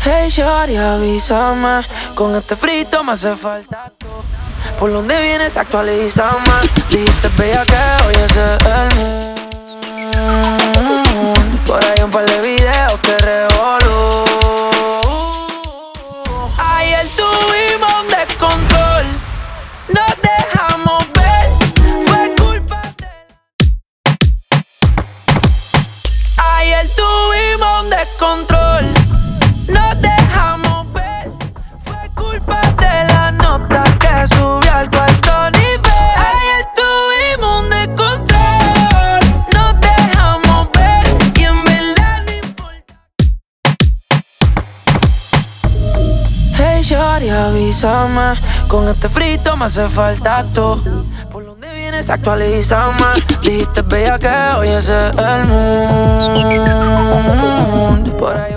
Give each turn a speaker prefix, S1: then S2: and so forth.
S1: Hey, shawty, avísame. Con este frito me hace falta tú. ¿Por dónde vienes? Actualízame. Dijiste bella que hoy es el moon. Por ahí un par de videos que revolú. Ayer tuvimos un descontrol. Nos dejamos ver. Fue culpa de Ayer tuvimos un descontrol. Nos dejamos ver. Fue culpa de la nota que subió al cuarto nivel. Ayer tuvimos un descontrol. Nos dejamos ver. Y en verdad no importa. Hey, shawty, avísame. Con este frito me hace falta tú. ¿Por dónde vienes? Actualízame. Dijiste bella que hoy es el moon. Por ahí